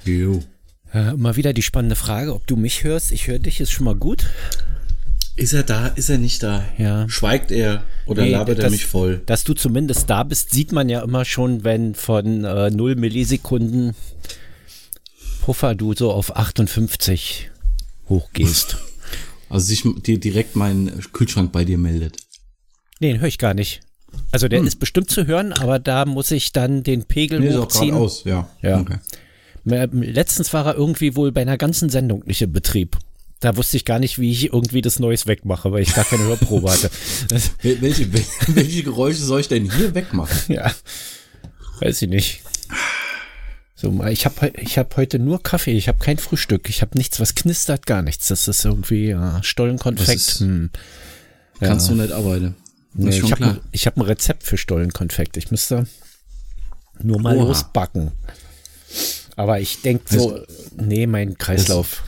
Jo. Mal wieder die spannende Frage, ob du mich hörst. Ich höre dich, ist schon mal gut. Ist er da? Ist er nicht da? Ja. Schweigt er oder labert er mich voll? Dass du zumindest da bist, sieht man ja immer schon, wenn von 0 Millisekunden Puffer du so auf 58 hochgehst. Also sich dir direkt mein Kühlschrank bei dir meldet. Nee, den höre ich gar nicht. Also der ist bestimmt zu hören, aber da muss ich dann den Pegel hochziehen. Ist auch aus, ja. Okay. Letztens war er irgendwie wohl bei einer ganzen Sendung nicht in Betrieb. Da wusste ich gar nicht, wie ich irgendwie das Neues wegmache, weil ich gar keine Hörprobe hatte. Welche Geräusche soll ich denn hier wegmachen? Ja, weiß ich nicht. So, ich hab heute nur Kaffee, ich habe kein Frühstück, ich habe nichts, was knistert, gar nichts. Das ist irgendwie Stollenkonfekt. Kannst du nicht arbeiten. Nee, ich hab ein Rezept für Stollenkonfekt. Ich müsste nur mal losbacken. Aber ich denke so, mein Kreislauf.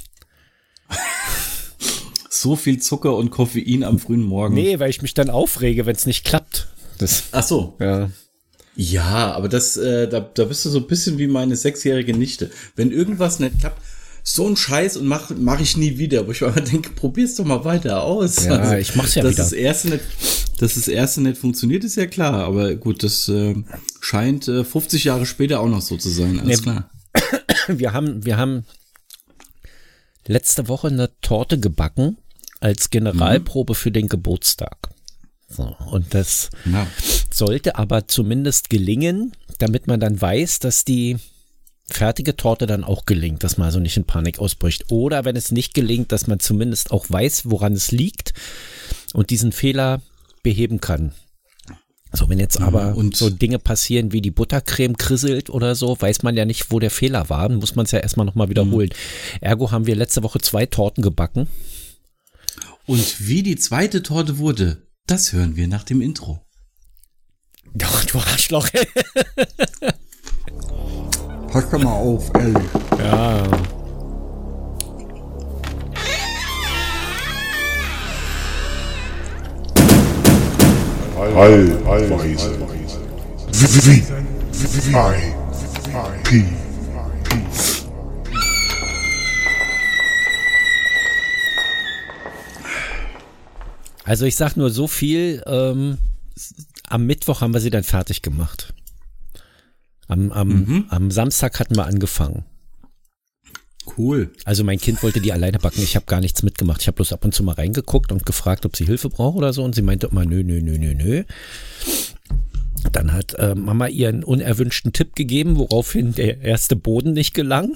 So viel Zucker und Koffein am frühen Morgen. Nee, weil ich mich dann aufrege, wenn es nicht klappt. Ach so. Ja. Ja, aber da bist du so ein bisschen wie meine 6-jährige Nichte. Wenn irgendwas nicht klappt, so ein Scheiß und mach ich nie wieder. Wo ich aber denke, probier's doch mal weiter aus. Ja, also, ich mach's ja wieder. Dass das erste nicht funktioniert, ist ja klar. Aber gut, das scheint 50 Jahre später auch noch so zu sein. Alles klar. Wir haben letzte Woche eine Torte gebacken als Generalprobe für den Geburtstag. So, und das sollte aber zumindest gelingen, damit man dann weiß, dass die fertige Torte dann auch gelingt, dass man also nicht in Panik ausbricht. Oder wenn es nicht gelingt, dass man zumindest auch weiß, woran es liegt und diesen Fehler beheben kann. So, wenn jetzt aber so Dinge passieren, wie die Buttercreme krisselt oder so, weiß man ja nicht, wo der Fehler war. Dann muss man es ja erstmal nochmal wiederholen. Ergo haben wir letzte Woche 2 Torten gebacken. Und wie die zweite Torte wurde, das hören wir nach dem Intro. Doch, du Arschloch. Pass doch mal auf, ehrlich. Ja. Heilweise. VIP. Also ich sag nur so viel, am Mittwoch haben wir sie dann fertig gemacht. Am Samstag hatten wir angefangen. Cool. Also mein Kind wollte die alleine backen, ich habe gar nichts mitgemacht. Ich habe bloß ab und zu mal reingeguckt und gefragt, ob sie Hilfe braucht oder so und sie meinte immer nö. Dann hat Mama ihr einen unerwünschten Tipp gegeben, woraufhin der erste Boden nicht gelang.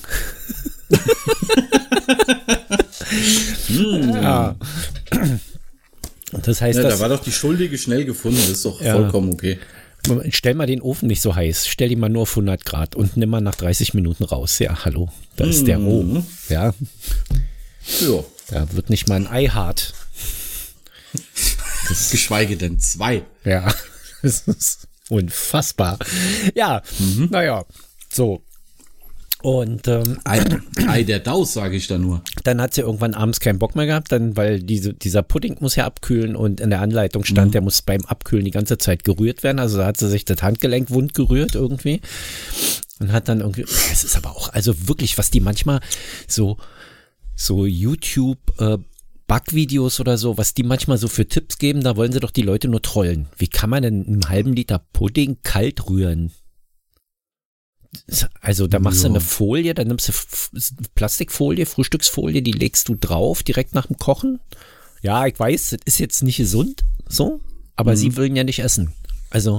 Ja. Das heißt, da war doch die Schuldige schnell gefunden, das ist doch vollkommen okay. Stell mal den Ofen nicht so heiß, stell ihn mal nur auf 100 Grad und nimm mal nach 30 Minuten raus. Ja, hallo, da ist der roh. Ja. Da wird nicht mal ein Ei hart. Geschweige denn 2. Ja, das ist unfassbar. Ja, naja, so. Und Ei der Daus, sage ich da nur. Dann hat sie irgendwann abends keinen Bock mehr gehabt, weil dieser Pudding muss ja abkühlen und in der Anleitung stand, der muss beim Abkühlen die ganze Zeit gerührt werden. Also da hat sie sich das Handgelenk wund gerührt irgendwie und hat dann irgendwie, es ist aber auch, also wirklich, was die manchmal so YouTube Backvideos oder so, was die manchmal so für Tipps geben, da wollen sie doch die Leute nur trollen. Wie kann man denn einen halben Liter Pudding kalt rühren? Also da machst du eine Folie, dann nimmst du Plastikfolie, Frühstücksfolie, die legst du drauf direkt nach dem Kochen. Ja, ich weiß, das ist jetzt nicht gesund, so, aber sie wollen ja nicht essen. Also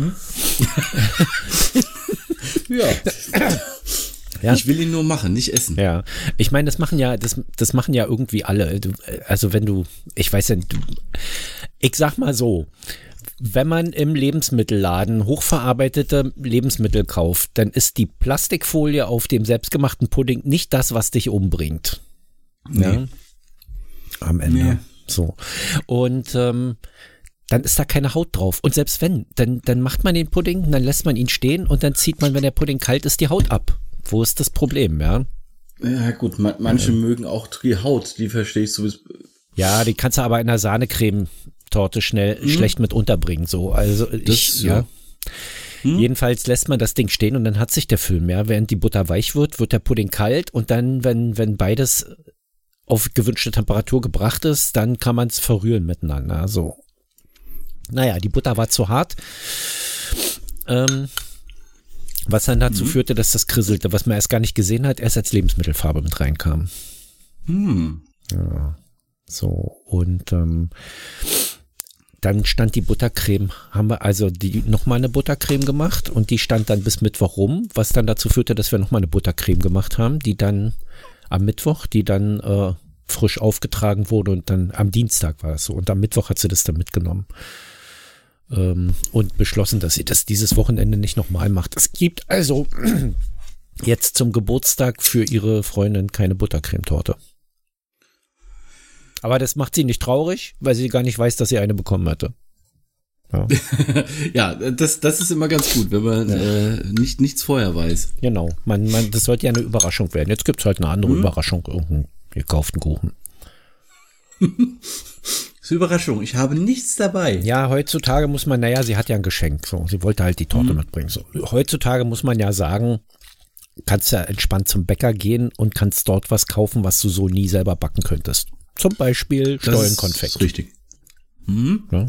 ja. Ich will ihn nur machen, nicht essen. Ja, ich meine, das machen ja irgendwie alle. Also ich weiß ja, ich sag mal so, wenn man im Lebensmittelladen hochverarbeitete Lebensmittel kauft, dann ist die Plastikfolie auf dem selbstgemachten Pudding nicht das, was dich umbringt. Nee. Ja? Am Ende. Nee. So. Und dann ist da keine Haut drauf. Und selbst wenn, dann macht man den Pudding, dann lässt man ihn stehen und dann zieht man, wenn der Pudding kalt ist, die Haut ab. Wo ist das Problem, ja? Ja gut, manche mögen auch die Haut, die verstehe ich sowieso. Ja, die kannst du aber in der Sahnecreme-Torte schlecht mit unterbringen. So. Also Jedenfalls lässt man das Ding stehen und dann hat sich der Film, ja. Während die Butter weich wird, wird der Pudding kalt und dann, wenn beides auf gewünschte Temperatur gebracht ist, dann kann man es verrühren miteinander. Also, naja, die Butter war zu hart. Was dann dazu führte, dass das krisselte, was man erst gar nicht gesehen hat, erst als Lebensmittelfarbe mit reinkam. Ja, so, und dann stand die Buttercreme, haben wir also nochmal eine Buttercreme gemacht und die stand dann bis Mittwoch rum, was dann dazu führte, dass wir nochmal eine Buttercreme gemacht haben, die dann am Mittwoch, die dann frisch aufgetragen wurde und dann am Dienstag war es so und am Mittwoch hat sie das dann mitgenommen. Und beschlossen, dass sie das dieses Wochenende nicht nochmal macht. Es gibt also jetzt zum Geburtstag für ihre Freundin keine Buttercremetorte. Aber das macht sie nicht traurig, weil sie gar nicht weiß, dass sie eine bekommen hätte. Ja, ja, das ist immer ganz gut, wenn man nichts vorher weiß. Genau, das sollte ja eine Überraschung werden. Jetzt gibt es halt eine andere Überraschung, irgendeinen gekauften Kuchen. Das ist Überraschung, ich habe nichts dabei. Ja, heutzutage muss man, sie hat ja ein Geschenk, so, sie wollte halt die Torte mitbringen. So. Heutzutage muss man ja sagen, kannst ja entspannt zum Bäcker gehen und kannst dort was kaufen, was du so nie selber backen könntest. Zum Beispiel Stollenkonfekt. Das ist richtig. Ja.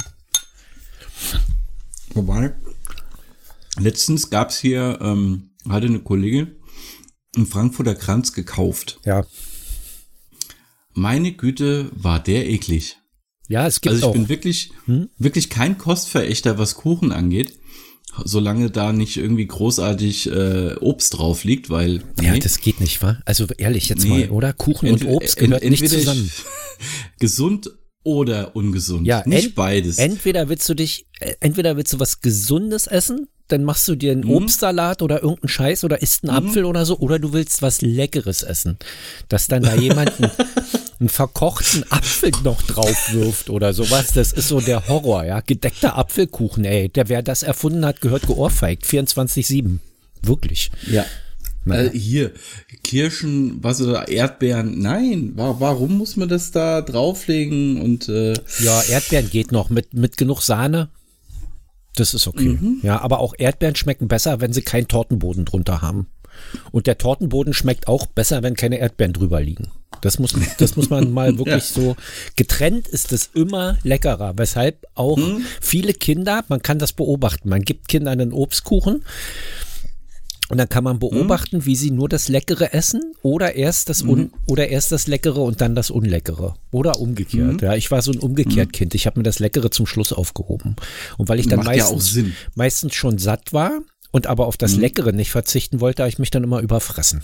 Wobei, letztens gab es hier, hatte eine Kollegin einen Frankfurter Kranz gekauft. Ja. Meine Güte, war der eklig. Ja, es gibt also ich auch. bin wirklich kein Kostverächter, was Kuchen angeht, solange da nicht irgendwie großartig Obst drauf liegt, weil... Ja, das geht nicht, wa? Also ehrlich jetzt mal, oder? Kuchen und Obst gehört nicht zusammen. Gesund oder ungesund, ja, nicht beides. Entweder willst du was Gesundes essen, dann machst du dir einen Obstsalat oder irgendeinen Scheiß oder isst einen Apfel oder so, oder du willst was Leckeres essen, dass dann da jemand einen verkochten Apfel noch drauf wirft oder sowas, das ist so der Horror, ja, gedeckter Apfelkuchen, ey, wer das erfunden hat, gehört geohrfeigt, 24/7, wirklich. Ja. Hier, Kirschen, was oder Erdbeeren, nein, warum muss man das da drauflegen und ja, Erdbeeren geht noch mit genug Sahne, das ist okay. Ja, aber auch Erdbeeren schmecken besser, wenn sie keinen Tortenboden drunter haben. Und der Tortenboden schmeckt auch besser, wenn keine Erdbeeren drüber liegen. Das muss man mal wirklich so, getrennt ist es immer leckerer, weshalb auch viele Kinder, man kann das beobachten, man gibt Kindern einen Obstkuchen und dann kann man beobachten, wie sie nur das Leckere essen oder erst das Leckere und dann das Unleckere oder umgekehrt. Ja, ich war so ein umgekehrt Kind. Ich habe mir das Leckere zum Schluss aufgehoben. Und weil ich dann meistens schon satt war und aber auf das Leckere nicht verzichten wollte, habe ich mich dann immer überfressen.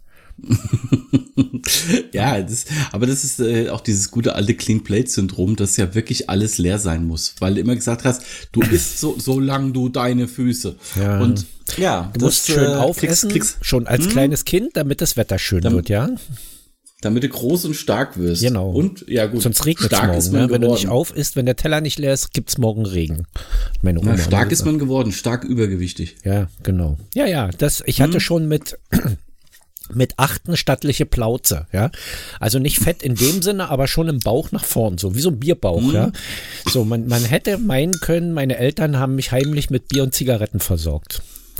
Ja, aber das ist auch dieses gute alte Clean Plate Syndrom, dass ja wirklich alles leer sein muss, weil du immer gesagt hast, du isst solange du deine Füße. Ja. Und ja, du musst schön aufessen, schon als kleines Kind, damit das Wetter schön wird, ja. Damit du groß und stark wirst. Genau. Und ja gut, sonst regnet es morgen. Ne? Wenn du nicht auf isst, wenn der Teller nicht leer ist, gibt's morgen Regen. Meine Oma stark ist man geworden, stark übergewichtig. Ja, genau. Ja, ich hatte schon mit 8 eine stattliche Plauze, ja. Also nicht fett in dem Sinne, aber schon im Bauch nach vorn, so wie so ein Bierbauch, ja. So, man hätte meinen können, meine Eltern haben mich heimlich mit Bier und Zigaretten versorgt.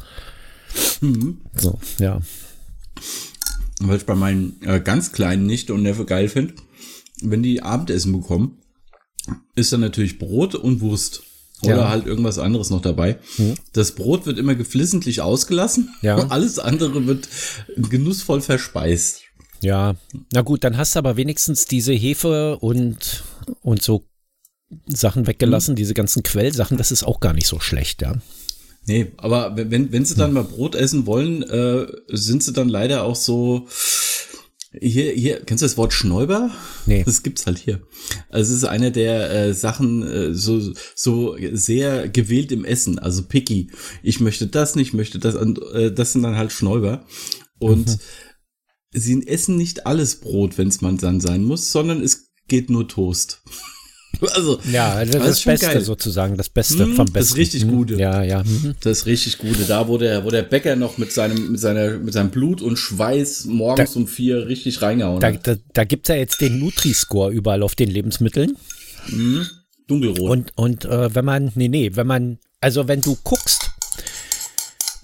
So, ja. Was ich bei meinen ganz kleinen Nichte und Neffe geil finde, wenn die Abendessen bekommen, ist dann natürlich Brot und Wurst. Oder halt irgendwas anderes noch dabei. Das Brot wird immer geflissentlich ausgelassen. Ja. Und alles andere wird genussvoll verspeist. Ja, na gut, dann hast du aber wenigstens diese Hefe und so Sachen weggelassen, diese ganzen Quellsachen, das ist auch gar nicht so schlecht, ja. Nee, aber wenn sie dann mal Brot essen wollen, sind sie dann leider auch so, hier, kennst du das Wort Schnäuber? Nee. Das gibt's halt hier. Also es ist eine der Sachen, so sehr gewählt im Essen, also picky. Ich möchte das nicht, möchte das, und das sind dann halt Schnäuber. Und sie essen nicht alles Brot, wenn es mal dann sein muss, sondern es geht nur Toast. Also, ja, das Beste geil. Sozusagen, das Beste vom Besten. Das richtig Gute. Ja. Das richtig Gute. Da, wo der Bäcker noch mit seinem Blut und Schweiß morgens um 4 richtig reingehauen hat. Da gibt's ja jetzt den Nutri-Score überall auf den Lebensmitteln. Dunkelrot. Und wenn du guckst,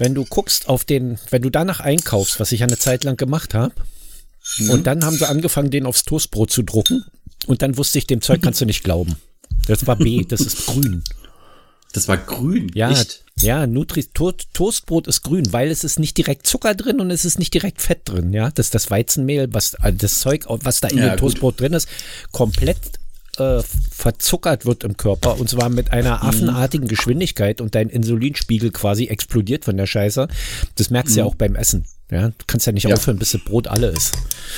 wenn du guckst wenn du danach einkaufst, was ich eine Zeit lang gemacht habe, und dann haben sie angefangen, den aufs Toastbrot zu drucken, und dann wusste ich, dem Zeug kannst du nicht glauben. Das war B, das ist grün. Das war grün? Ja, echt? ja, Toastbrot ist grün, weil es ist nicht direkt Zucker drin und es ist nicht direkt Fett drin, ja. Das Weizenmehl, das Zeug, was da in dem Toastbrot drin ist, komplett verzuckert wird im Körper, und zwar mit einer affenartigen Geschwindigkeit, und dein Insulinspiegel quasi explodiert von der Scheiße. Das merkst du ja auch beim Essen. Ja, du kannst ja nicht aufhören, bis das Brot alle ist.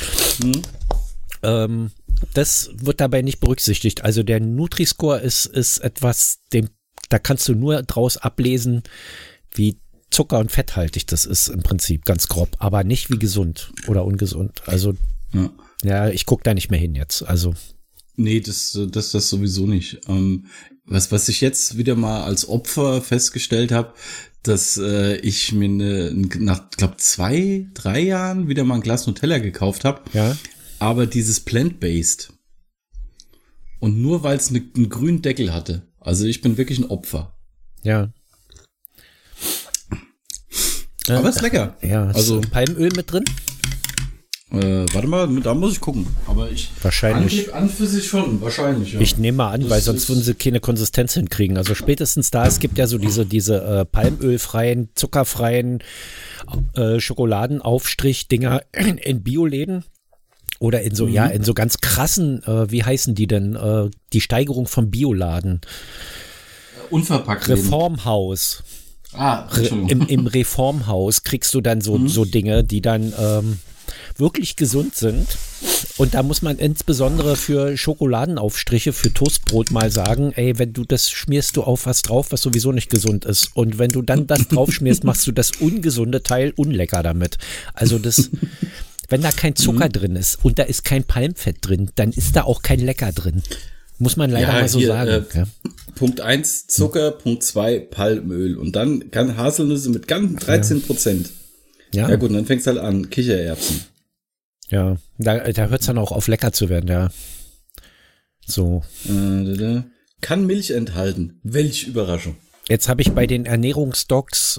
Das wird dabei nicht berücksichtigt. Also der Nutri-Score ist etwas, da kannst du nur draus ablesen, wie zucker- und fetthaltig das ist im Prinzip, ganz grob, aber nicht wie gesund oder ungesund. Also ja, ich gucke da nicht mehr hin jetzt. Also nee, das sowieso nicht. Was ich jetzt wieder mal als Opfer festgestellt habe, dass ich mir nach, glaube 2-3 Jahren wieder mal ein Glas Nutella gekauft habe. Ja. Aber dieses Plant-Based. Und nur weil es einen grünen Deckel hatte. Also ich bin wirklich ein Opfer. Ja. Aber ist lecker. Ja, also Palmöl mit drin? Warte mal, da muss ich gucken. Aber wahrscheinlich. An für sich schon, wahrscheinlich. Ja. Ich nehme mal an, weil sonst würden sie keine Konsistenz hinkriegen. Also spätestens da, es gibt ja so diese palmölfreien, zuckerfreien Schokoladenaufstrich-Dinger in Bioläden. Oder in so, in so ganz krassen, wie heißen die denn? Die Steigerung vom Bioladen. Unverpackt. Reformhaus. Im Reformhaus kriegst du dann so Dinge, die dann wirklich gesund sind. Und da muss man insbesondere für Schokoladenaufstriche, für Toastbrot mal sagen, ey, wenn du das schmierst du auf was drauf, was sowieso nicht gesund ist. Und wenn du dann das drauf schmierst, machst du das ungesunde Teil unlecker damit. Also das... Wenn da kein Zucker drin ist und da ist kein Palmfett drin, dann ist da auch kein Lecker drin. Muss man leider mal so sagen. Punkt 1 Zucker, Punkt 2 Palmöl. Und dann kann Haselnüsse mit ganz 13%. Ja gut, und dann fängst du halt an. Kichererbsen. Ja, da hört es dann auch auf lecker zu werden, ja. So. Kann Milch enthalten. Welch Überraschung. Jetzt habe ich bei den Ernährungsdocs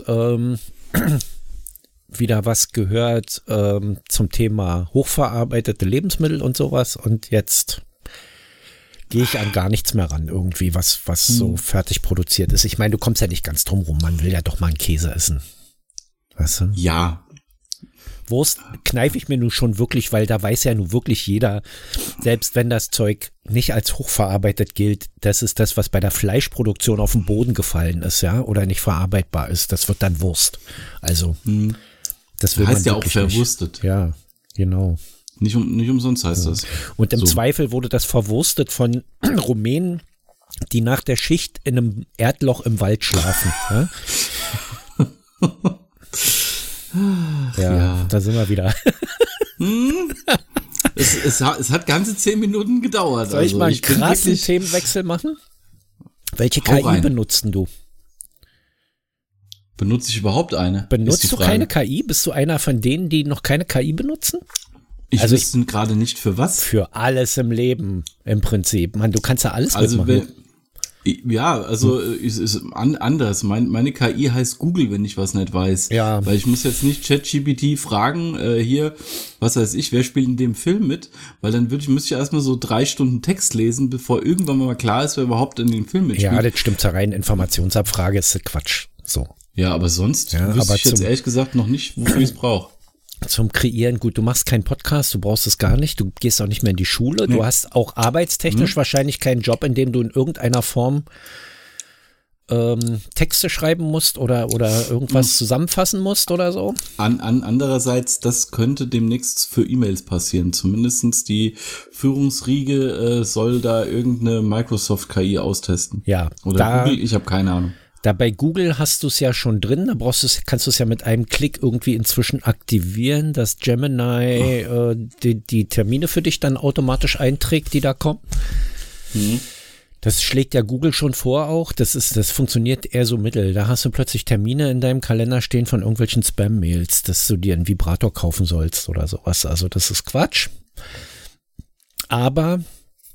wieder was gehört zum Thema hochverarbeitete Lebensmittel und sowas, und jetzt gehe ich an gar nichts mehr ran irgendwie, was so fertig produziert ist. Ich meine, du kommst ja nicht ganz drum rum, man will ja doch mal einen Käse essen. Weißt du? Ja. Wurst kneife ich mir nun schon wirklich, weil da weiß ja nun wirklich jeder, selbst wenn das Zeug nicht als hochverarbeitet gilt, das ist das, was bei der Fleischproduktion auf den Boden gefallen ist, ja, oder nicht verarbeitbar ist, das wird dann Wurst. Also das will heißt man ja auch verwurstet. Nicht. Ja, genau. Nicht umsonst heißt das. Und im Zweifel wurde das verwurstet von Rumänen, die nach der Schicht in einem Erdloch im Wald schlafen. Ja, da sind wir wieder. Es hat ganze 10 Minuten gedauert. Soll ich mal einen krassen Themenwechsel machen? Welche KI benutzt du? Benutze ich überhaupt eine? Benutzt du keine KI? Bist du einer von denen, die noch keine KI benutzen? Ich wüsste gerade nicht für was. Für alles im Leben im Prinzip. Man, du kannst ja alles mitmachen. Es ist anders. Meine KI heißt Google, wenn ich was nicht weiß. Ja. Weil ich muss jetzt nicht ChatGPT fragen, hier, was weiß ich, wer spielt in dem Film mit? Weil dann müsste ich erstmal so 3 Stunden Text lesen, bevor irgendwann mal klar ist, wer überhaupt in dem Film mitspielt. Ja, das stimmt. Zur reinen Informationsabfrage ist das Quatsch. So. Ja, aber sonst wüsste ich jetzt ehrlich gesagt noch nicht, wofür ich es brauche. Zum Kreieren, gut, du machst keinen Podcast, du brauchst es gar nicht, du gehst auch nicht mehr in die Schule, du hast auch arbeitstechnisch wahrscheinlich keinen Job, in dem du in irgendeiner Form Texte schreiben musst oder irgendwas zusammenfassen musst oder so. Andererseits, das könnte demnächst für E-Mails passieren. Zumindestens die Führungsriege soll da irgendeine Microsoft-KI austesten. Ja. Oder Google, ich habe keine Ahnung. Da bei Google hast du es ja schon drin, da kannst du es ja mit einem Klick irgendwie inzwischen aktivieren, dass Gemini die Termine für dich dann automatisch einträgt, die da kommen. Das schlägt ja Google schon vor auch, das funktioniert eher so mittel. Da hast du plötzlich Termine in deinem Kalender stehen von irgendwelchen Spam-Mails, dass du dir einen Vibrator kaufen sollst oder sowas. Also das ist Quatsch. Aber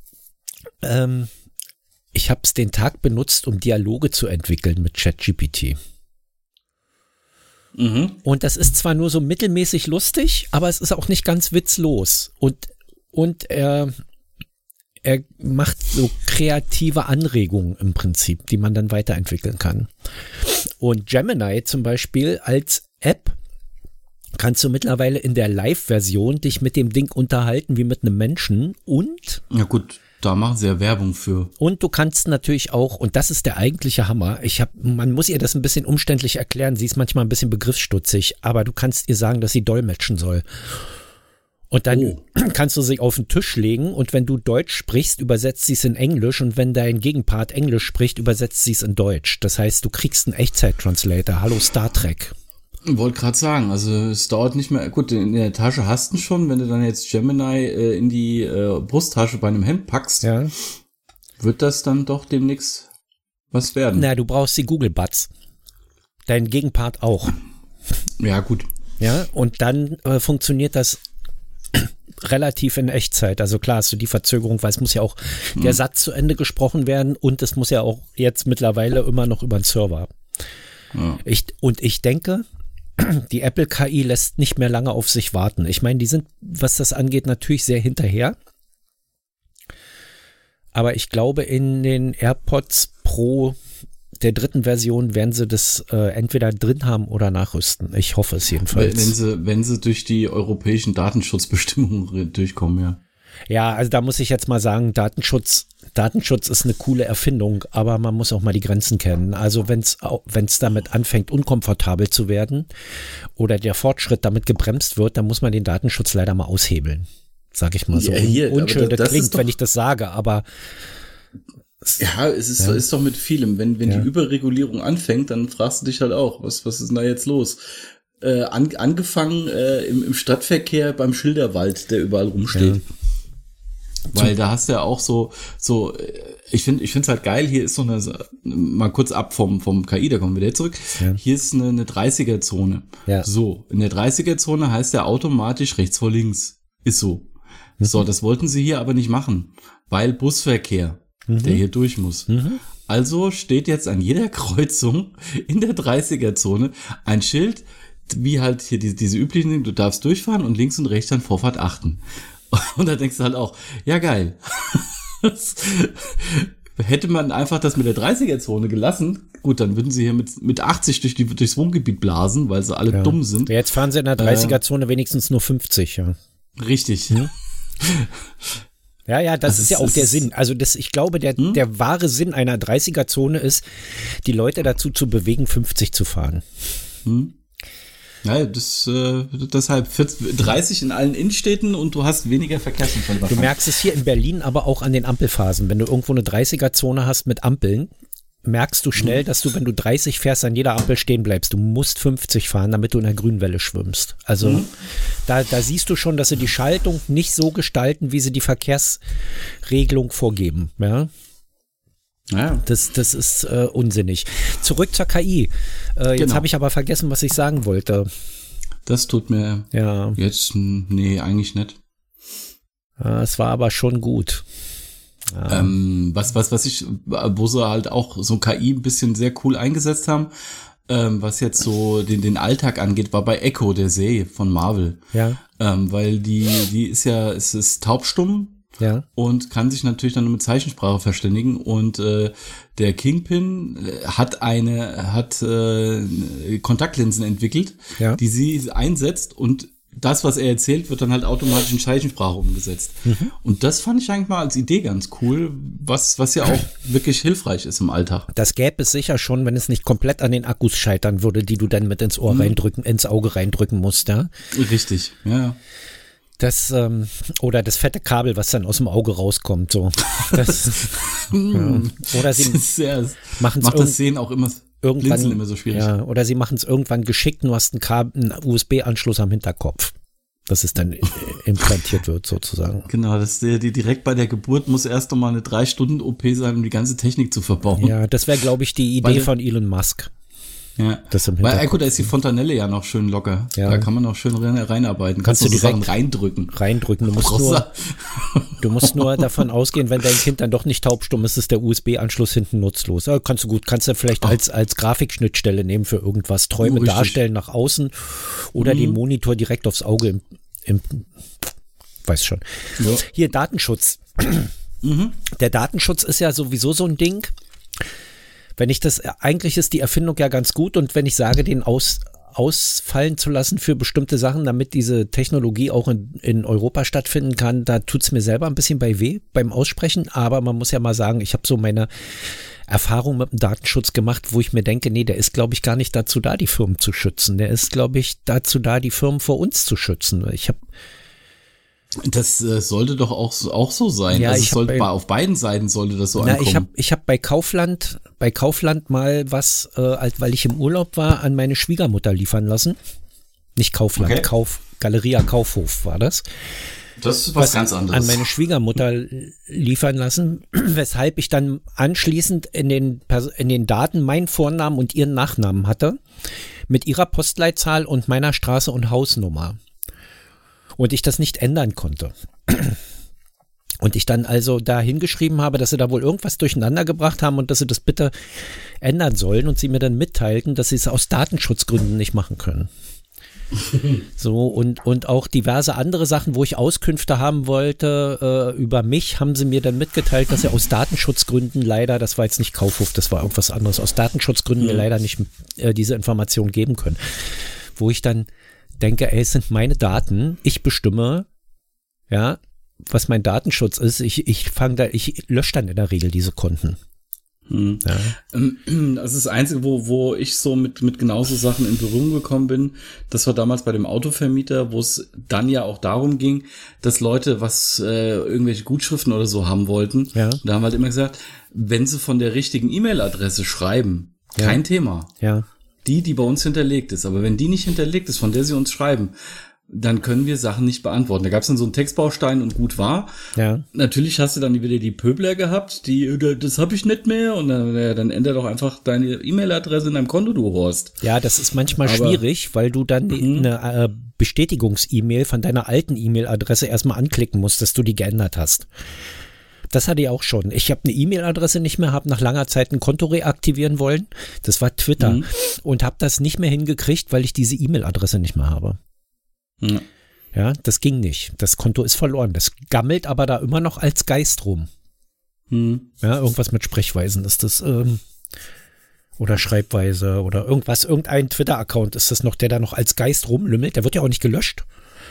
ich habe es den Tag benutzt, um Dialoge zu entwickeln mit ChatGPT. Und das ist zwar nur so mittelmäßig lustig, aber es ist auch nicht ganz witzlos. Und er macht so kreative Anregungen im Prinzip, die man dann weiterentwickeln kann. Und Gemini zum Beispiel als App kannst du mittlerweile in der Live-Version dich mit dem Ding unterhalten wie mit einem Menschen und ja gut, da machen sie ja Werbung für. Und du kannst natürlich auch, und das ist der eigentliche Hammer, man muss ihr das ein bisschen umständlich erklären, sie ist manchmal ein bisschen begriffsstutzig, aber du kannst ihr sagen, dass sie dolmetschen soll. Und dann kannst du sie auf den Tisch legen und wenn du Deutsch sprichst, übersetzt sie es in Englisch und wenn dein Gegenpart Englisch spricht, übersetzt sie es in Deutsch. Das heißt, du kriegst einen Echtzeit-Translator. Hallo Star Trek. Wollte gerade sagen, also es dauert nicht mehr, gut, in der Tasche hast du schon, wenn du dann jetzt Gemini in die Brusttasche bei einem Hemd packst, wird das dann doch demnächst was werden. Na, du brauchst die Google Buds. Dein Gegenpart auch. Ja, gut. Ja, und dann funktioniert das relativ in Echtzeit. Also klar hast du die Verzögerung, weil es muss ja auch der Satz zu Ende gesprochen werden und es muss ja auch jetzt mittlerweile immer noch über den Server. Ja. Ich denke, die Apple KI lässt nicht mehr lange auf sich warten. Ich meine, die sind, was das angeht, natürlich sehr hinterher. Aber ich glaube, in den AirPods Pro der 3. Version werden sie das entweder drin haben oder nachrüsten. Ich hoffe es jedenfalls. Wenn sie durch die europäischen Datenschutzbestimmungen durchkommen, ja. Ja, also da muss ich jetzt mal sagen, Datenschutz ist eine coole Erfindung, aber man muss auch mal die Grenzen kennen. Also wenn es damit anfängt, unkomfortabel zu werden oder der Fortschritt damit gebremst wird, dann muss man den Datenschutz leider mal aushebeln. Sag ich mal so. Ja, unschön das klingt, wenn ich das sage, aber ja, es ist doch mit vielem. Wenn die Überregulierung anfängt, dann fragst du dich halt auch, was ist denn da jetzt los? Angefangen im Stadtverkehr beim Schilderwald, der überall rumsteht. Ja. Weil da hast du ja auch so ich find's halt geil, hier ist so eine, mal kurz ab vom KI, da kommen wir wieder zurück, hier ist eine 30er-Zone. Ja. So, in der 30er-Zone heißt ja automatisch rechts vor links. Ist so. So, das wollten sie hier aber nicht machen, weil Busverkehr, der hier durch muss. Also steht jetzt an jeder Kreuzung in der 30er-Zone ein Schild, wie halt hier diese üblichen, du darfst durchfahren und links und rechts an Vorfahrt achten. Und da denkst du halt auch, ja geil. Hätte man einfach das mit der 30er-Zone gelassen, gut, dann würden sie hier mit 80 durchs Wohngebiet blasen, weil sie alle dumm sind. Jetzt fahren sie in der 30er-Zone wenigstens nur 50, ja. Richtig. Ja, das ist ja auch der Sinn. Also ich glaube, der wahre Sinn einer 30er-Zone ist, die Leute dazu zu bewegen, 50 zu fahren. Ja, deshalb 30 in allen Innenstädten und du hast weniger Verkehrsunfälle. Du merkst es hier in Berlin aber auch an den Ampelphasen. Wenn du irgendwo eine 30er-Zone hast mit Ampeln, merkst du schnell, dass du, wenn du 30 fährst, an jeder Ampel stehen bleibst. Du musst 50 fahren, damit du in der Grünwelle schwimmst. Also da siehst du schon, dass sie die Schaltung nicht so gestalten, wie sie die Verkehrsregelung vorgeben. Ja. Ja. Das ist unsinnig. Zurück zur KI. Jetzt habe ich aber vergessen, was ich sagen wollte. Das tut mir jetzt, nee, eigentlich nicht. Es war aber schon gut. Ja. Wo sie halt auch so KI ein bisschen sehr cool eingesetzt haben, was jetzt so den Alltag angeht, war bei Echo, der Serie von Marvel. Ja. Weil die es ist taubstumm. Ja. Und kann sich natürlich dann nur mit Zeichensprache verständigen und der Kingpin hat Kontaktlinsen entwickelt, die sie einsetzt und das, was er erzählt, wird dann halt automatisch in Zeichensprache umgesetzt. Und das fand ich eigentlich mal als Idee ganz cool, was ja auch wirklich hilfreich ist im Alltag. Das gäbe es sicher schon, wenn es nicht komplett an den Akkus scheitern würde, die du dann mit ins Auge reindrücken musst, ja? Richtig, ja. Das, oder das fette Kabel, was dann aus dem Auge rauskommt, so. Das, Oder sie machen es das Sehen auch immer Blinzeln immer so schwierig. Ja, oder sie machen es irgendwann geschickt, du hast einen USB-Anschluss am Hinterkopf, dass es dann implantiert wird, sozusagen. Genau, die direkt bei der Geburt muss erst nochmal eine 3-Stunden-OP sein, um die ganze Technik zu verbauen. Ja, das wäre, glaube ich, die Idee von Elon Musk. Ja, Das im weil Hinterkopf. da ist die Fontanelle ja noch schön locker. Ja. Da kann man noch schön reinarbeiten. Kannst du so direkt Sachen reindrücken. reindrücken. Du musst nur davon ausgehen, wenn dein Kind dann doch nicht taubstumm ist, ist der USB-Anschluss hinten nutzlos. Ja, kannst du vielleicht als Grafikschnittstelle nehmen für irgendwas. Träume Richtig. darstellen nach außen oder den Monitor direkt aufs Auge im weiß schon. Ja. Hier Datenschutz. Der Datenschutz ist ja sowieso so ein Ding. Eigentlich ist die Erfindung ja ganz gut und wenn ich sage, den ausfallen zu lassen für bestimmte Sachen, damit diese Technologie auch in Europa stattfinden kann, da tut's mir selber ein bisschen weh beim Aussprechen, aber man muss ja mal sagen, ich habe so meine Erfahrung mit dem Datenschutz gemacht, wo ich mir denke, nee, der ist, glaube ich, gar nicht dazu da, die Firmen zu schützen. Der ist, glaube ich, dazu da, die Firmen vor uns zu schützen. Das sollte doch auch so sein. Ja, also auf beiden Seiten sollte das so ankommen. Ich hab bei Kaufland mal was, weil ich im Urlaub war, an meine Schwiegermutter liefern lassen. Nicht Kaufland, Okay. Galeria Kaufhof war das. Das ist was ganz anderes. An meine Schwiegermutter liefern lassen, weshalb ich dann anschließend in den Daten meinen Vornamen und ihren Nachnamen hatte, mit ihrer Postleitzahl und meiner Straße und Hausnummer. Und ich das nicht ändern konnte. Und ich dann also da hingeschrieben habe, dass sie da wohl irgendwas durcheinander gebracht haben und dass sie das bitte ändern sollen und sie mir dann mitteilten, dass sie es aus Datenschutzgründen nicht machen können. So, und auch diverse andere Sachen, wo ich Auskünfte haben wollte über mich, haben sie mir dann mitgeteilt, dass sie aus Datenschutzgründen leider, das war jetzt nicht Kaufhof, das war irgendwas anderes, aus Datenschutzgründen mir leider nicht diese Information geben können. Wo ich dann denke, ey, es sind meine Daten, ich bestimme, ja, was mein Datenschutz ist, ich lösche dann in der Regel diese Konten. Ja. Das ist das Einzige, wo ich so mit genauso Sachen in Berührung gekommen bin. Das war damals bei dem Autovermieter, wo es dann ja auch darum ging, dass Leute irgendwelche Gutschriften oder so haben wollten. Ja. Und da haben wir halt immer gesagt, wenn sie von der richtigen E-Mail-Adresse schreiben, kein Thema. Ja. Die bei uns hinterlegt ist. Aber wenn die nicht hinterlegt ist, von der sie uns schreiben, dann können wir Sachen nicht beantworten. Da gab es dann so einen Textbaustein und gut war. Ja. Natürlich hast du dann wieder die Pöbler gehabt, das habe ich nicht mehr. Und dann ändere doch einfach deine E-Mail-Adresse in deinem Konto, du Horst. Ja, das ist manchmal schwierig, weil du dann eine Bestätigungs-E-Mail von deiner alten E-Mail-Adresse erstmal anklicken musst, dass du die geändert hast. Das hatte ich auch schon. Ich habe eine E-Mail-Adresse nicht mehr, habe nach langer Zeit ein Konto reaktivieren wollen. Das war Twitter. Und habe das nicht mehr hingekriegt, weil ich diese E-Mail-Adresse nicht mehr habe. Ja, das ging nicht. Das Konto ist verloren. Das gammelt aber da immer noch als Geist rum. Ja, irgendwas mit Sprechweisen ist das. Oder Schreibweise oder irgendwas. Irgendein Twitter-Account ist das noch, der da noch als Geist rumlümmelt. Der wird ja auch nicht gelöscht.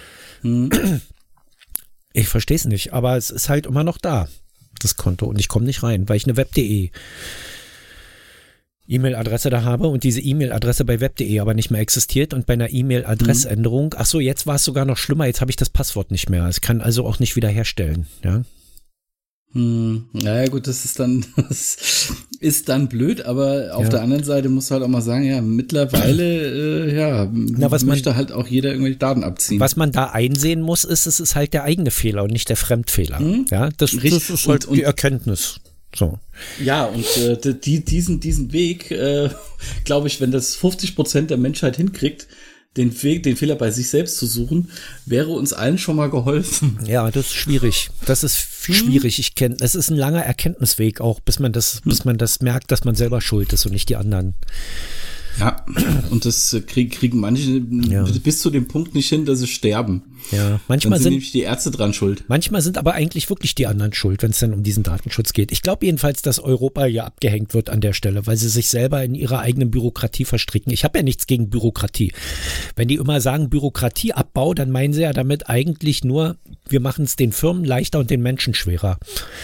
Ich verstehe es nicht, aber es ist halt immer noch da, das Konto. Und ich komme nicht rein, weil ich eine web.de E-Mail-Adresse da habe und diese E-Mail-Adresse bei web.de aber nicht mehr existiert und bei einer E-Mail-Adressänderung, ach so, jetzt war es sogar noch schlimmer, jetzt habe ich das Passwort nicht mehr. Ich kann also auch nicht wiederherstellen, ja. Naja gut, das ist dann blöd, aber auf der anderen Seite musst du halt auch mal sagen, ja, mittlerweile, möchte halt auch jeder irgendwelche Daten abziehen. Was man da einsehen muss, ist, es ist halt der eigene Fehler und nicht der Fremdfehler. Ja, das ist halt die Erkenntnis. So. Ja, und diesen Weg, glaube ich, wenn das 50% der Menschheit hinkriegt, den Fehler bei sich selbst zu suchen, wäre uns allen schon mal geholfen. Ja, das ist schwierig. Das ist schwierig. Es ist ein langer Erkenntnisweg auch, bis man das merkt, dass man selber schuld ist und nicht die anderen. Ja, und das kriegen manche bis zu dem Punkt nicht hin, dass sie sterben. Ja, manchmal sind nämlich die Ärzte dran schuld. Manchmal sind aber eigentlich wirklich die anderen schuld, wenn es dann um diesen Datenschutz geht. Ich glaube jedenfalls, dass Europa ja abgehängt wird an der Stelle, weil sie sich selber in ihrer eigenen Bürokratie verstricken. Ich habe ja nichts gegen Bürokratie. Wenn die immer sagen Bürokratieabbau, dann meinen sie ja damit eigentlich nur, wir machen es den Firmen leichter und den Menschen schwerer.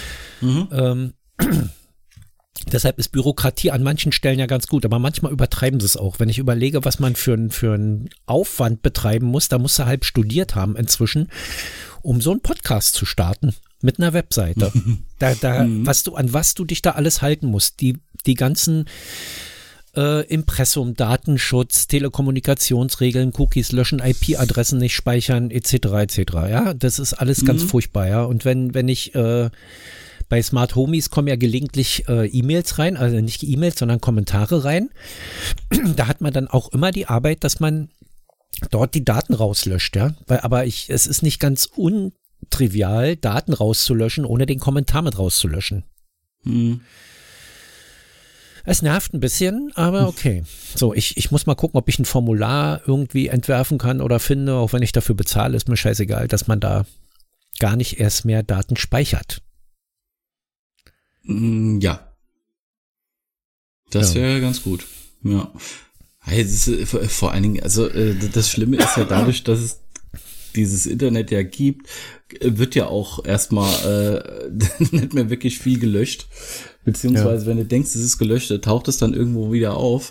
Deshalb ist Bürokratie an manchen Stellen ja ganz gut, aber manchmal übertreiben sie es auch. Wenn ich überlege, was man für einen Aufwand betreiben muss, da musst du halb studiert haben inzwischen, um so einen Podcast zu starten mit einer Webseite. An was du dich da alles halten musst. Die ganzen Impressum, Datenschutz, Telekommunikationsregeln, Cookies löschen, IP-Adressen nicht speichern, etc. etc. Ja, das ist alles ganz furchtbar. Ja, und wenn ich bei bei Smart Homies kommen ja gelegentlich E-Mails rein, also nicht E-Mails, sondern Kommentare rein. Da hat man dann auch immer die Arbeit, dass man dort die Daten rauslöscht, ja. Aber es ist nicht ganz untrivial, Daten rauszulöschen, ohne den Kommentar mit rauszulöschen. Es nervt ein bisschen, aber okay. So, ich muss mal gucken, ob ich ein Formular irgendwie entwerfen kann oder finde, auch wenn ich dafür bezahle, ist mir scheißegal, dass man da gar nicht erst mehr Daten speichert. Ja. Das wäre ganz gut. Ja. Vor allen Dingen, also das Schlimme ist ja dadurch, dass es dieses Internet ja gibt, wird ja auch erstmal nicht mehr wirklich viel gelöscht. Beziehungsweise, wenn du denkst, es ist gelöscht, taucht es dann irgendwo wieder auf.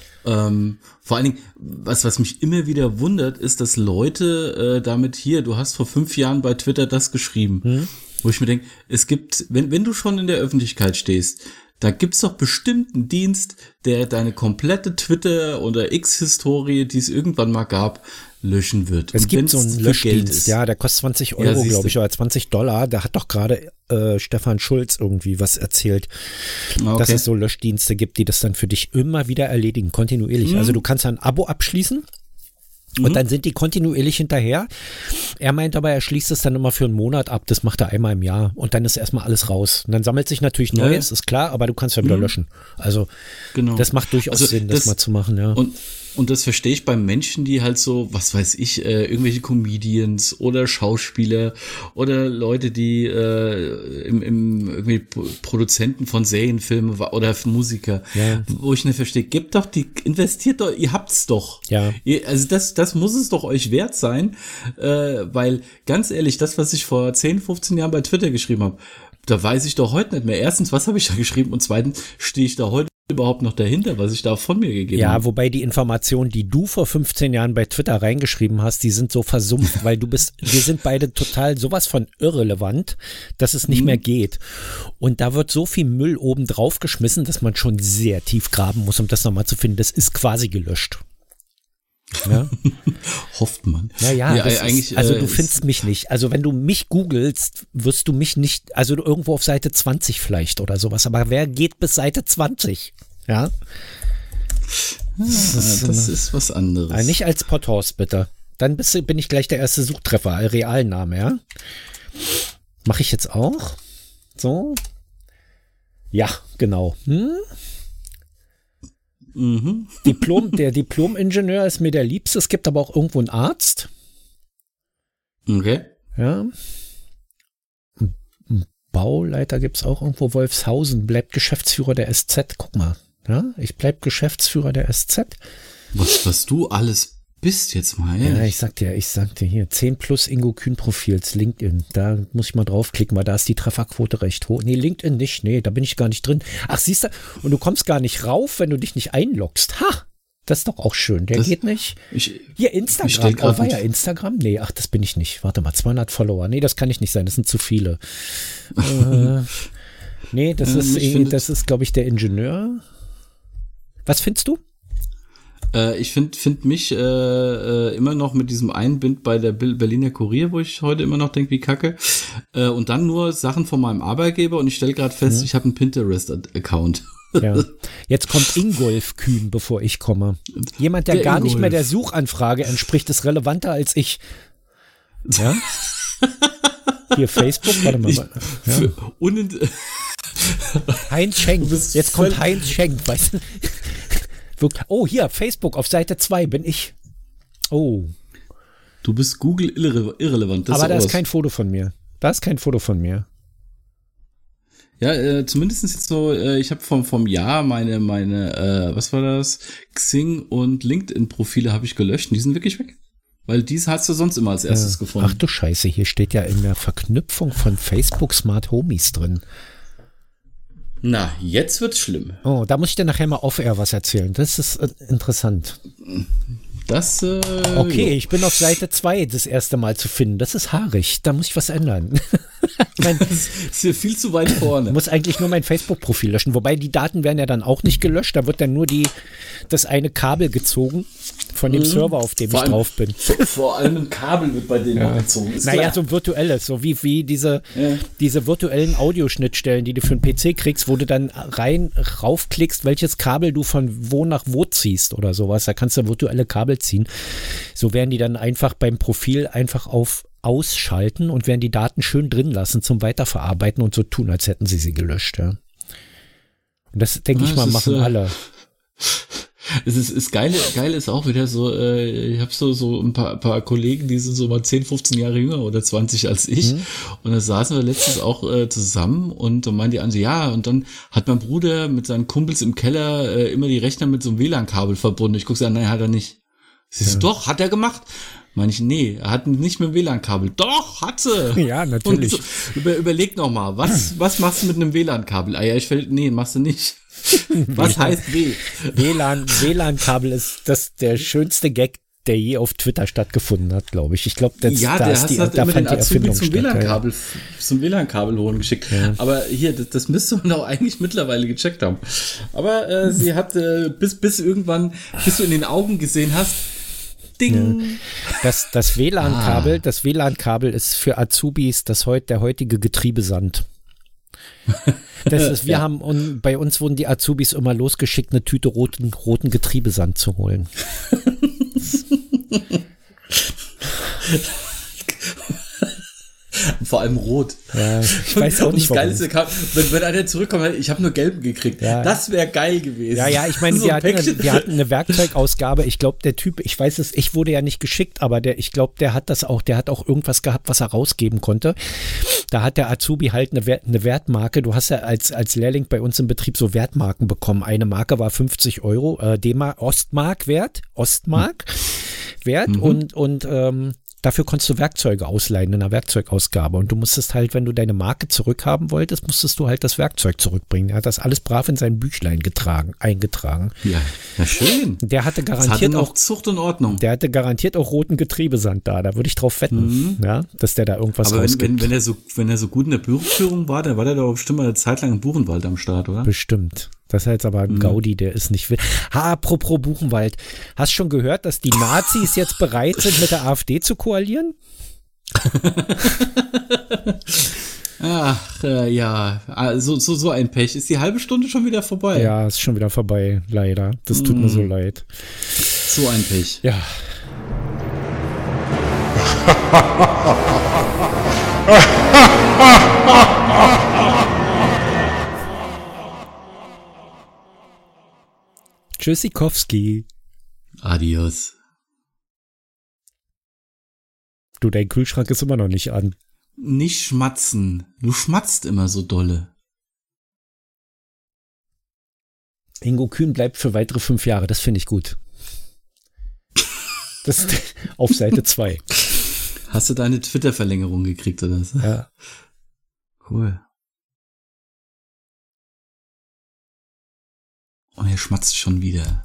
Vor allen Dingen, was mich immer wieder wundert, ist, dass Leute damit du hast vor 5 Jahren bei Twitter das geschrieben. Wo ich mir denke, es gibt, wenn du schon in der Öffentlichkeit stehst, da gibt's doch bestimmt einen Dienst, der deine komplette Twitter- oder X-Historie, die es irgendwann mal gab, löschen wird. Es gibt so einen Löschdienst, ja, der kostet 20 Euro, glaube ich, oder $20. Da hat doch gerade Stefan Schulz irgendwie was erzählt, dass es so Löschdienste gibt, die das dann für dich immer wieder erledigen, kontinuierlich. Also du kannst ein Abo abschließen. Und dann sind die kontinuierlich hinterher. Er meint aber, er schließt es dann immer für einen Monat ab. Das macht er einmal im Jahr. Und dann ist erstmal alles raus. Und dann sammelt sich natürlich Neues, ist klar, aber du kannst ja wieder löschen. Also das macht durchaus Sinn, das mal zu machen, ja. Und das verstehe ich bei Menschen, die halt so, was weiß ich, irgendwelche Comedians oder Schauspieler oder Leute, die irgendwie Produzenten von Serienfilmen oder Musiker, wo ich nicht verstehe, investiert doch, ihr habt's doch. Ja. Also das muss es doch euch wert sein, weil ganz ehrlich, das, was ich vor 10, 15 Jahren bei Twitter geschrieben habe, da weiß ich doch heute nicht mehr. Erstens, was habe ich da geschrieben? Und zweitens, stehe ich da heute überhaupt noch dahinter, was ich da von mir gegeben habe? Ja, wobei die Informationen, die du vor 15 Jahren bei Twitter reingeschrieben hast, die sind so versumpft, weil wir sind beide total sowas von irrelevant, dass es nicht mehr geht. Und da wird so viel Müll oben drauf geschmissen, dass man schon sehr tief graben muss, um das nochmal zu finden. Das ist quasi gelöscht. Ja? Hofft man. Ja, eigentlich, also du findest mich nicht. Also wenn du mich googelst, wirst du mich nicht, also irgendwo auf Seite 20 vielleicht oder sowas. Aber wer geht bis Seite 20? Ja. Das ist was anderes. Nicht als Potthorst, bitte. Dann bin ich gleich der erste Suchtreffer, Realname, ja. Mache ich jetzt auch? So. Ja, genau. Der Diplom-Ingenieur ist mir der Liebste. Es gibt aber auch irgendwo einen Arzt. Okay. Ja. Ein Bauleiter gibt es auch irgendwo. Wolfshausen bleibt Geschäftsführer der SZ. Guck mal. Ja, ich bleib Geschäftsführer der SZ. Was du alles bist jetzt mal. Ehrlich. Ja, ich sag dir hier, 10 plus Ingo Kühn Profils, LinkedIn. Da muss ich mal draufklicken, weil da ist die Trefferquote recht hoch. Nee, LinkedIn nicht. Nee, da bin ich gar nicht drin. Ach, siehst du, und du kommst gar nicht rauf, wenn du dich nicht einloggst. Ha! Das ist doch auch schön. Der geht nicht. Hier, Instagram. Oh, war ja Instagram? Nee, ach, das bin ich nicht. Warte mal, 200 Follower. Nee, das kann ich nicht sein. Das sind zu viele. Nee, das ist, glaube ich, der Ingenieur. Was findest du? Ich finde mich immer noch mit diesem Einbind bei der Berliner Kurier, wo ich heute immer noch denke, wie kacke. Und dann nur Sachen von meinem Arbeitgeber und ich stelle gerade fest, ich habe einen Pinterest-Account. Ja. Jetzt kommt Ingolf Kühn, bevor ich komme. Jemand, der gar nicht mehr der Suchanfrage entspricht, ist relevanter als ich. Ja? Hier Facebook, warte mal. Ja. Heinz Schenk. Jetzt kommt Heinz Schenk, weißt du? Oh, hier, Facebook auf Seite 2 bin ich. Oh. Du bist Google irrelevant. Aber da ist kein Foto von mir. Ja, zumindest jetzt so, ich habe vom Jahr meine, was war das? Xing und LinkedIn-Profile habe ich gelöscht und die sind wirklich weg. Weil dies hast du sonst immer als erstes gefunden. Ach du Scheiße, hier steht ja in der Verknüpfung von Facebook Smart Homies drin. Na, jetzt wird's schlimm. Oh, da muss ich dir nachher mal off-air was erzählen. Das ist interessant. Okay, ich bin auf Seite 2 das erste Mal zu finden. Das ist haarig. Da muss ich was ändern. Das ist hier viel zu weit vorne. Ich muss eigentlich nur mein Facebook-Profil löschen. Wobei die Daten werden ja dann auch nicht gelöscht. Da wird dann nur das eine Kabel gezogen Von dem Server, auf dem ich drauf bin. Vor allem ein Kabel wird bei denen noch gezogen. Naja, so ein virtuelles, so wie diese virtuellen Audioschnittstellen, die du für den PC kriegst, wo du dann raufklickst, welches Kabel du von wo nach wo ziehst oder sowas. Da kannst du virtuelle Kabel ziehen. So werden die dann einfach beim Profil einfach auf ausschalten und werden die Daten schön drin lassen zum Weiterverarbeiten und so tun, als hätten sie gelöscht. Ja. Und das, denke ich mal, machen alle. Es ist geil ist auch wieder so, ich habe so ein paar Kollegen, die sind so mal 10, 15 Jahre jünger oder 20 als ich. Und da saßen wir letztens auch zusammen und dann meinen die an so, ja, und dann hat mein Bruder mit seinen Kumpels im Keller immer die Rechner mit so einem WLAN-Kabel verbunden. Ich gucke so, nein, hat er nicht. Siehst du, doch, hat er gemacht. Meine ich, nee, er hat nicht mit dem WLAN-Kabel. Doch, hatte. Ja, natürlich. So, überleg noch mal, was machst du mit einem WLAN-Kabel? Ah ja, nee, machst du nicht. Was heißt WLAN-Kabel ist der schönste Gag, der je auf Twitter stattgefunden hat, glaube ich. Ich glaube, der hat immer den Azubi zum WLAN-Kabel holen geschickt. Ja. Aber hier, das müsste man auch eigentlich mittlerweile gecheckt haben. Aber sie hat bis irgendwann, bis du in den Augen gesehen hast, Ding. Ja. Das WLAN-Kabel ist für Azubis der heutige Getriebesand. Bei uns wurden die Azubis immer losgeschickt, eine Tüte roten Getriebesand zu holen. Vor allem rot. Ja, ich weiß auch nicht, warum. Das Geile ist, wenn einer zurückkommt, ich habe nur gelben gekriegt. Ja. Das wäre geil gewesen. Ja, ich meine, wir hatten eine Werkzeugausgabe. Ich glaube, der Typ, ich weiß es, ich wurde ja nicht geschickt, aber ich glaube, der hat auch irgendwas gehabt, was er rausgeben konnte. Da hat der Azubi halt eine Wertmarke. Du hast ja als Lehrling bei uns im Betrieb so Wertmarken bekommen. Eine Marke war 50 €, D-Mark, Ostmark wert und dafür konntest du Werkzeuge ausleihen in einer Werkzeugausgabe und du musstest halt, wenn du deine Marke zurückhaben wolltest, musstest du halt das Werkzeug zurückbringen. Er hat das alles brav in sein Büchlein eingetragen. Ja, schön. Der hatte garantiert auch Zucht und Ordnung. Der hatte garantiert auch roten Getriebesand da würde ich drauf wetten, ja, dass der da irgendwas rausgibt. Wenn er so gut in der Buchführung war, dann war der doch bestimmt mal eine Zeit lang im Buchenwald am Start, oder? Bestimmt. Das ist jetzt aber ein Gaudi, der ist nicht... Apropos Buchenwald. Hast schon gehört, dass die Nazis jetzt bereit sind, mit der AfD zu koalieren? Ach, ja. So ein Pech. Ist die halbe Stunde schon wieder vorbei? Ja, ist schon wieder vorbei, leider. Das tut mir so leid. So ein Pech. Ja. Tschüssikowski. Adios. Du, dein Kühlschrank ist immer noch nicht an. Nicht schmatzen. Du schmatzt immer so dolle. Ingo Kühn bleibt für weitere 5 Jahre. Das finde ich gut. Das auf Seite 2. Hast du deine Twitter-Verlängerung gekriegt, oder was? Ja. Cool. Und er schmatzt schon wieder.